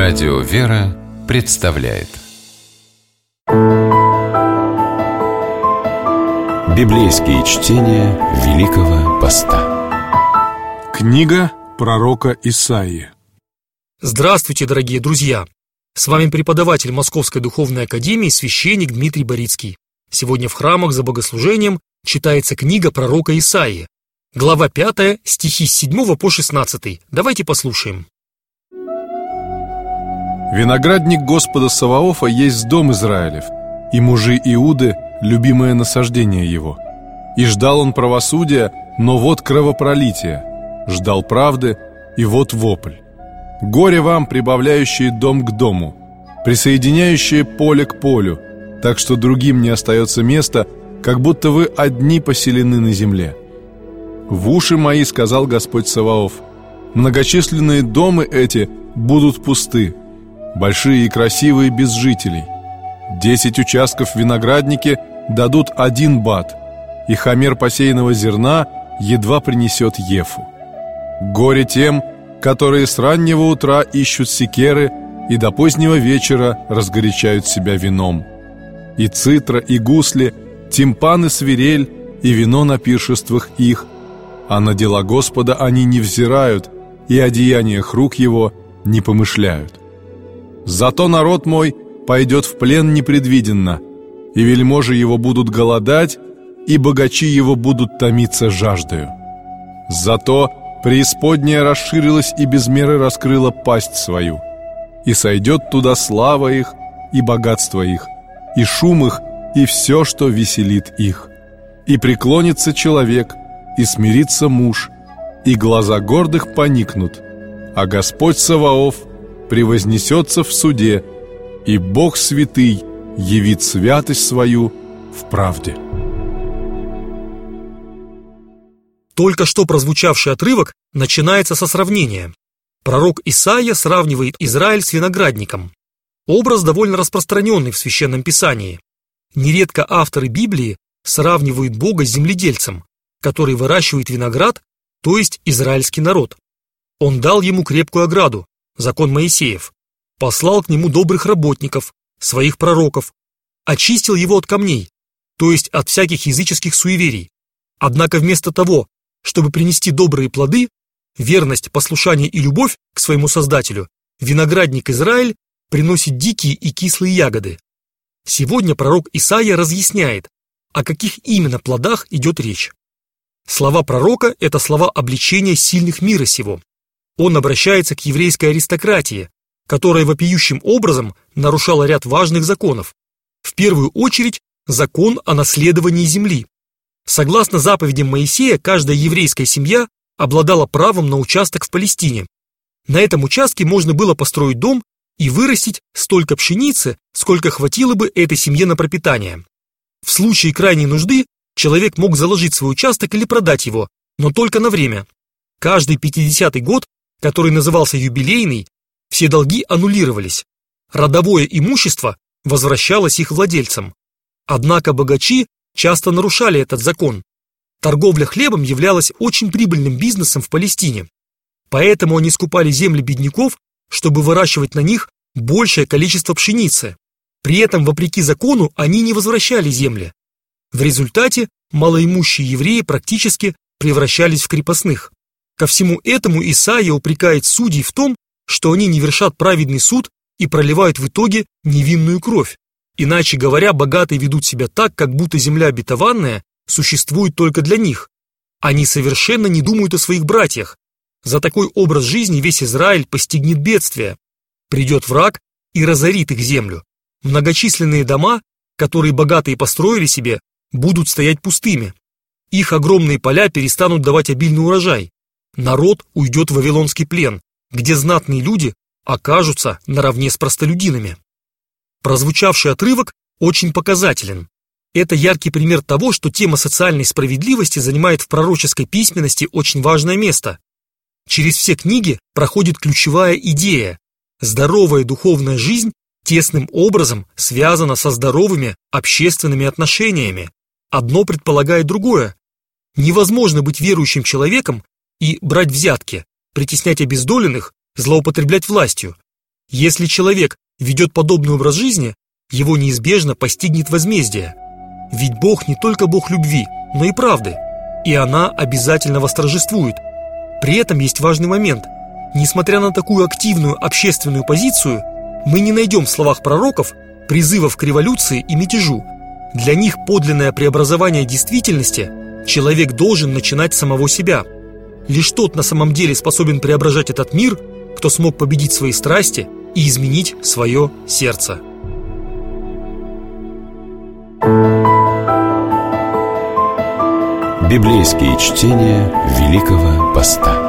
Радио «Вера» представляет библейские чтения Великого Поста. Книга пророка Исаии. Здравствуйте, дорогие друзья! С вами преподаватель Московской духовной академии священник Дмитрий Борицкий. Сегодня в храмах за богослужением читается книга пророка Исаии. Глава 5, стихи с 7 по 16. Давайте послушаем. Виноградник Господа Саваофа есть дом Израилев, и мужи Иуды — любимое насаждение его. И ждал он правосудия, но вот кровопролитие, ждал правды, и вот вопль. Горе вам, прибавляющие дом к дому, присоединяющие поле к полю, так что другим не остается места, как будто вы одни поселены на земле. В уши мои, сказал Господь Саваоф, многочисленные домы эти будут пусты, большие и красивые без жителей. 10 участков в винограднике дадут 1 бат, и хомер посеянного зерна едва принесет ефу. Горе тем, которые с раннего утра ищут секеры и до позднего вечера разгорячают себя вином. И цитра, и гусли, тимпан и свирель, и вино на пиршествах их, а на дела Господа они не взирают, и о деяниях рук его не помышляют. Зато народ мой пойдет в плен непредвиденно, и вельможи его будут голодать, и богачи его будут томиться жаждою. Зато преисподняя расширилась и без меры раскрыла пасть свою, и сойдет туда слава их и богатство их, и шум их, и все, что веселит их. И преклонится человек, и смирится муж, и глаза гордых поникнут, а Господь Саваоф превознесется в суде, и Бог святый явит святость свою в правде. Только что прозвучавший отрывок начинается со сравнения. Пророк Исаия сравнивает Израиль с виноградником. Образ довольно распространенный в Священном Писании. Нередко авторы Библии сравнивают Бога с земледельцем, который выращивает виноград, то есть израильский народ. Он дал ему крепкую ограду, закон Моисеев, послал к нему добрых работников, своих пророков, очистил его от камней, то есть от всяких языческих суеверий. Однако вместо того, чтобы принести добрые плоды, верность, послушание и любовь к своему Создателю, виноградник Израиль приносит дикие и кислые ягоды. Сегодня пророк Исаия разъясняет, о каких именно плодах идет речь. Слова пророка – это слова обличения сильных мира сего. Он обращается к еврейской аристократии, которая вопиющим образом нарушала ряд важных законов. В первую очередь, закон о наследовании земли. Согласно заповедям Моисея, каждая еврейская семья обладала правом на участок в Палестине. На этом участке можно было построить дом и вырастить столько пшеницы, сколько хватило бы этой семье на пропитание. В случае крайней нужды человек мог заложить свой участок или продать его, но только на время. Каждый 50-й год, который назывался юбилейный, все долги аннулировались. Родовое имущество возвращалось их владельцам. Однако богачи часто нарушали этот закон. Торговля хлебом являлась очень прибыльным бизнесом в Палестине. Поэтому они скупали земли бедняков, чтобы выращивать на них большее количество пшеницы. При этом, вопреки закону, они не возвращали земли. В результате малоимущие евреи практически превращались в крепостных. Ко всему этому Исаия упрекает судей в том, что они не вершат праведный суд и проливают в итоге невинную кровь. Иначе говоря, богатые ведут себя так, как будто земля обетованная существует только для них. Они совершенно не думают о своих братьях. За такой образ жизни весь Израиль постигнет бедствие. Придет враг и разорит их землю. Многочисленные дома, которые богатые построили себе, будут стоять пустыми. Их огромные поля перестанут давать обильный урожай. Народ уйдет в вавилонский плен, где знатные люди окажутся наравне с простолюдинами. Прозвучавший отрывок очень показателен. Это яркий пример того, что тема социальной справедливости занимает в пророческой письменности очень важное место. Через все книги проходит ключевая идея. Здоровая духовная жизнь тесным образом связана со здоровыми общественными отношениями. Одно предполагает другое. Невозможно быть верующим человеком и брать взятки, притеснять обездоленных, злоупотреблять властью. Если человек ведет подобный образ жизни, его неизбежно постигнет возмездие. Ведь Бог не только Бог любви, но и правды, и она обязательно восторжествует. При этом есть важный момент. Несмотря на такую активную общественную позицию, мы не найдем в словах пророков призывов к революции и мятежу. Для них подлинное преобразование действительности человек должен начинать с самого себя. Лишь тот на самом деле способен преображать этот мир, кто смог победить свои страсти и изменить свое сердце. Библейские чтения Великого Поста.